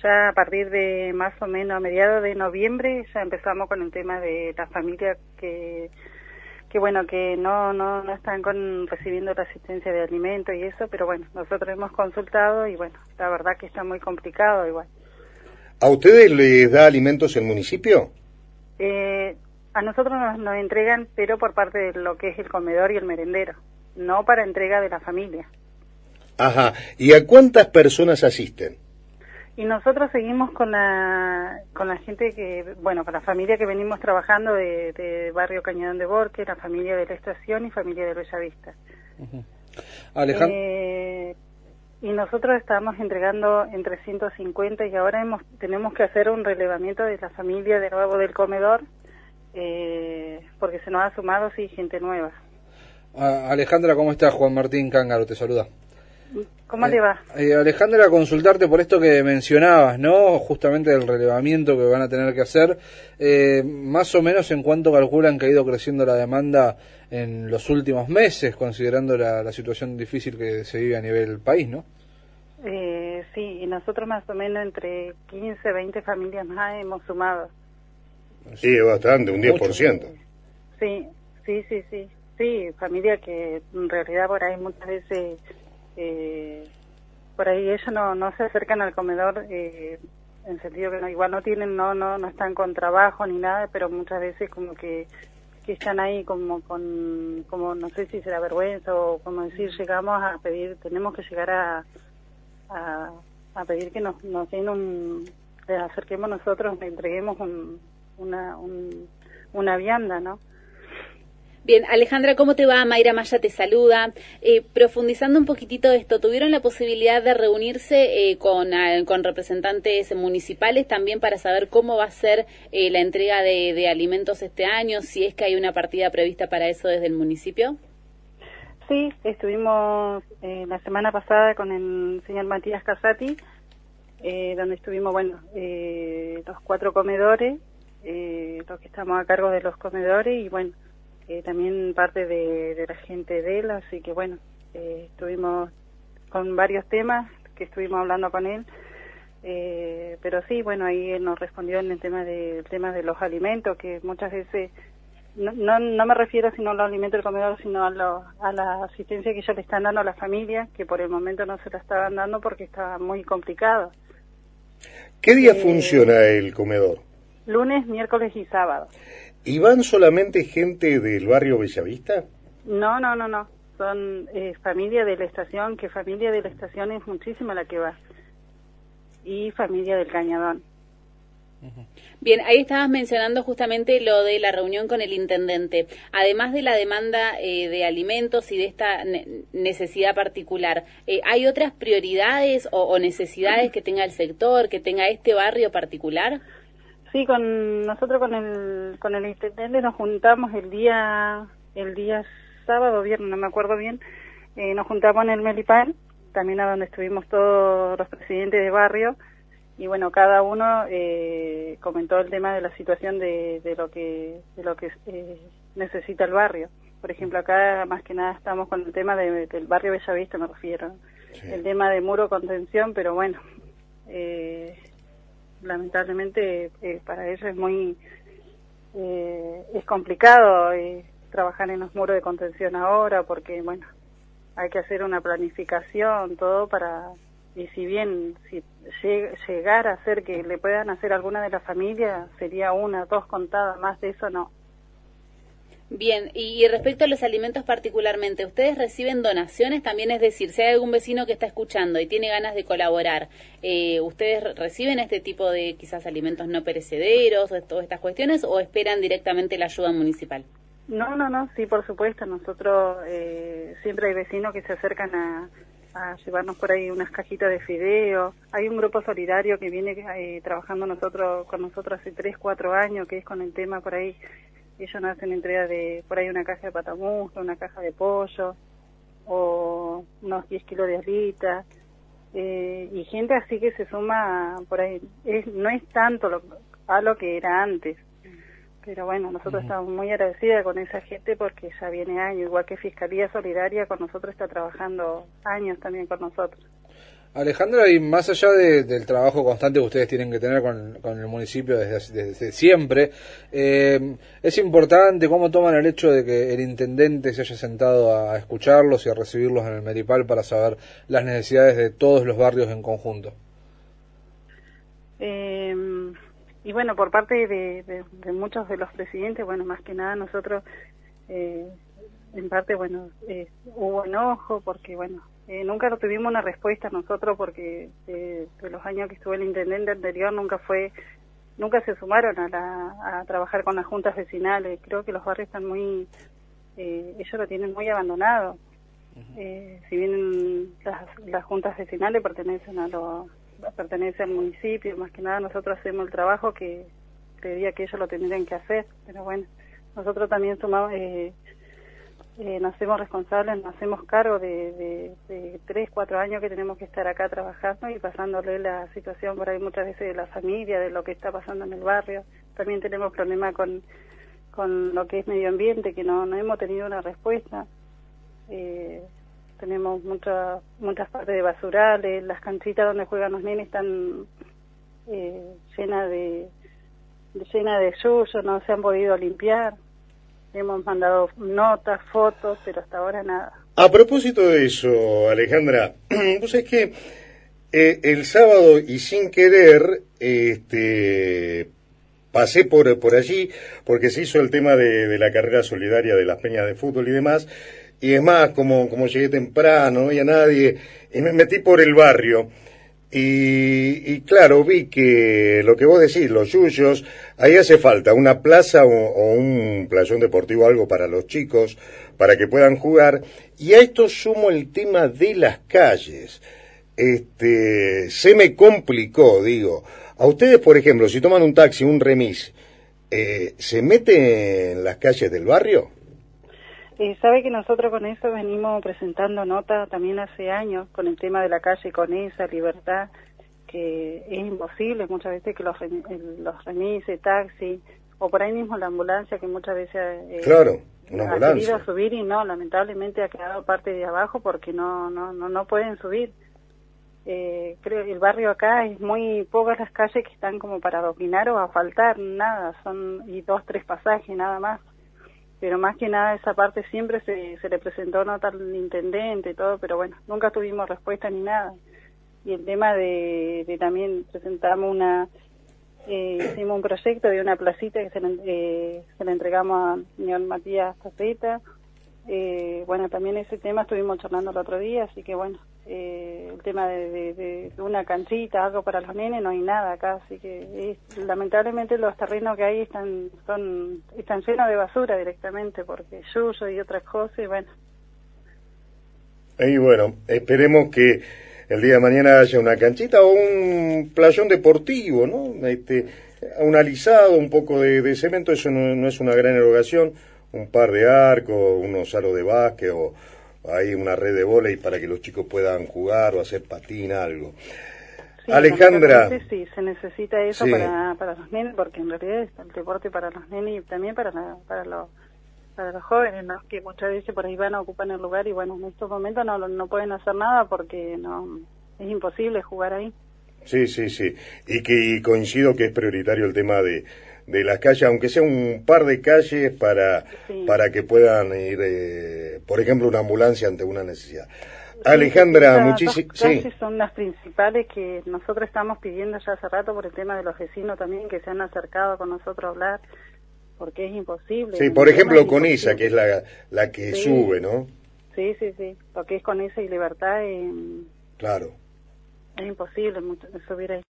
ya a partir de más o menos a mediados de noviembre ya empezamos con el tema de la familia que bueno, que no están recibiendo la asistencia de alimentos y eso, pero bueno, nosotros hemos consultado y bueno, la verdad que está muy complicado igual. ¿A ustedes les da alimentos el municipio? A nosotros nos entregan, pero por parte de lo que es el comedor y el merendero, no para entrega de la familia. Ajá, ¿y a cuántas personas asisten? Y nosotros seguimos con la gente que, bueno, con la familia que venimos trabajando de Barrio Cañadón de Borque, la familia de la Estación y familia de Bellavista. Uh-huh. Alejandro. Y nosotros estamos entregando entre 150 y ahora tenemos que hacer un relevamiento de la familia de nuevo del comedor, porque se nos ha sumado, sí, gente nueva. Alejandra, ¿cómo estás? Juan Martín Cángaro te saluda. ¿Cómo le va? Alejandra, consultarte por esto que mencionabas, ¿no? Justamente el relevamiento que van a tener que hacer. Más o menos, ¿en cuánto calculan que ha ido creciendo la demanda en los últimos meses, considerando la situación difícil que se vive a nivel país, ¿no? Sí, y nosotros más o menos entre 15, 20 familias más hemos sumado. Sí, bastante, un 10%. Sí, familia que en realidad por ahí muchas veces... por ahí ellos no se acercan al comedor en sentido que igual no tienen no están con trabajo ni nada, pero muchas veces como que están ahí como no sé si será vergüenza o como decir, llegamos a pedir, tenemos que llegar a pedir que nos den les acerquemos nosotros, le entreguemos una vianda, ¿no? Bien, Alejandra, ¿cómo te va? Mayra Maya te saluda. Profundizando un poquitito esto, ¿tuvieron la posibilidad de reunirse con representantes municipales también para saber cómo va a ser la entrega de alimentos este año, si es que hay una partida prevista para eso desde el municipio? Sí, estuvimos la semana pasada con el señor Matías Casati, donde estuvimos, los 4 comedores, los que estamos a cargo de los comedores y bueno, también parte de la gente de él, así que bueno, estuvimos con varios temas que estuvimos hablando con él, pero sí, bueno, ahí él nos respondió en el tema de los alimentos, que muchas veces, no me refiero sino a los alimentos del comedor, sino a la asistencia que ellos le están dando a la familia, que por el momento no se la estaban dando porque estaba muy complicado. ¿Qué día funciona el comedor? Lunes, miércoles y sábado. ¿Y van solamente gente del barrio Bellavista? No. Son familia de la Estación, que familia de la Estación es muchísima la que va. Y familia del Cañadón. Bien, ahí estabas mencionando justamente lo de la reunión con el intendente. Además de la demanda de alimentos y de esta necesidad particular, ¿hay otras prioridades o necesidades que tenga el sector, que tenga este barrio particular? Sí, nosotros con el intendente nos juntamos el día sábado, viernes, no me acuerdo bien, nos juntamos en el Melipal, también a donde estuvimos todos los presidentes de barrio, y bueno, cada uno comentó el tema de la situación de lo que necesita el barrio. Por ejemplo, acá más que nada estamos con el tema del barrio Bellavista, me refiero, sí. El tema de muro contención, pero bueno, lamentablemente para ellos es muy es complicado trabajar en los muros de contención ahora porque bueno, hay que hacer una planificación todo y si bien si llegara a ser que le puedan hacer alguna de las familias sería 1, 2 contadas, más de eso no. Bien, y respecto a los alimentos particularmente, ¿ustedes reciben donaciones también? Es decir, si hay algún vecino que está escuchando y tiene ganas de colaborar, ¿ustedes reciben este tipo de quizás alimentos no perecederos o todas estas cuestiones o esperan directamente la ayuda municipal? No, sí, por supuesto. Nosotros siempre hay vecinos que se acercan a llevarnos por ahí unas cajitas de fideo. Hay un grupo solidario que viene trabajando con nosotros hace 3, 4 años, que es con el tema por ahí. Ellos nos hacen entrega de por ahí una caja de patamusca, una caja de pollo, o unos 10 kilos de alitas, y gente así que se suma por ahí. No es tanto a lo que era antes, pero bueno, nosotros estamos muy agradecidas con esa gente porque ya viene años, igual que Fiscalía Solidaria con nosotros está trabajando años también con nosotros. Alejandra, y más allá del trabajo constante que ustedes tienen que tener con el municipio desde siempre, es importante cómo toman el hecho de que el intendente se haya sentado a escucharlos y a recibirlos en el Meripal para saber las necesidades de todos los barrios en conjunto. Y bueno, por parte de muchos de los presidentes, bueno, más que nada nosotros, en parte, bueno, hubo enojo porque, bueno, nunca tuvimos una respuesta nosotros porque de los años que estuvo el intendente anterior nunca se sumaron a trabajar con las juntas vecinales. Creo que los barrios están ellos lo tienen muy abandonado. Si bien las juntas vecinales pertenecen al municipio, más que nada nosotros hacemos el trabajo que creería que ellos lo tendrían que hacer, pero bueno, nosotros también nos hacemos responsables, nos hacemos cargo de 3, 4 años que tenemos que estar acá trabajando y pasándole la situación por ahí muchas veces de la familia, de lo que está pasando en el barrio. También tenemos problemas con lo que es medio ambiente, que no hemos tenido una respuesta. Tenemos muchas partes de basurales, las canchitas donde juegan los nenes están llenas de yuyo, no se han podido limpiar. Hemos mandado notas, fotos, pero hasta ahora nada. A propósito de eso, Alejandra, vos sabés que el sábado y sin querer pasé por allí porque se hizo el tema de la carrera solidaria de las peñas de fútbol y demás, y es más, como llegué temprano, no había nadie, y me metí por el barrio. Y claro, vi que lo que vos decís, los yuyos, ahí hace falta una plaza o un playón deportivo, algo para los chicos, para que puedan jugar. Y a esto sumo el tema de las calles. Se me complicó, digo. A ustedes, por ejemplo, si toman un taxi, un remis, ¿se meten en las calles del barrio? Sabe que nosotros con eso venimos presentando nota también hace años con el tema de la calle con esa libertad, que es imposible muchas veces que los remises, taxi, o por ahí mismo la ambulancia, que muchas veces claro, una ha ambulancia. querido subir y no, lamentablemente ha quedado parte de abajo porque no pueden subir. Creo que el barrio acá es muy pocas las calles que están como para dominar o asfaltar, nada, y 2, 3 pasajes nada más. Pero más que nada esa parte siempre se le presentó nota al intendente y todo, pero bueno, nunca tuvimos respuesta ni nada. Y el tema de también presentamos hicimos un proyecto de una placita que se le entregamos al señor Matías Caseta. Bueno, también ese tema estuvimos charlando el otro día, así que bueno, el tema de una canchita, algo para los nenes, no hay nada acá, así que lamentablemente los terrenos que hay están llenos de basura directamente, porque yuyo y otras cosas, y bueno. Y bueno, esperemos que el día de mañana haya una canchita o un playón deportivo, ¿no? Un alisado, un poco de cemento, eso no es una gran erogación, un par de arcos, unos aros de básquet o hay una red de vóley para que los chicos puedan jugar o hacer patín, algo. Sí, Alejandra. Sí, se necesita eso, sí, para los nenes, porque en realidad es el deporte para los nenes y también para los jóvenes, ¿no? Que muchas veces por ahí van a ocupar el lugar y bueno, en estos momentos no pueden hacer nada porque es imposible jugar ahí. Sí. Y coincido que es prioritario el tema de las calles, aunque sea un par de calles para que puedan ir, por ejemplo, una ambulancia ante una necesidad. Sí, Alejandra, muchísimas calles son las principales que nosotros estamos pidiendo ya hace rato por el tema de los vecinos también que se han acercado con nosotros a hablar, porque es imposible. Sí, por ejemplo, con esa, que es la que sube, ¿no? Sí, lo que es con esa y libertad claro. Es imposible subir ahí.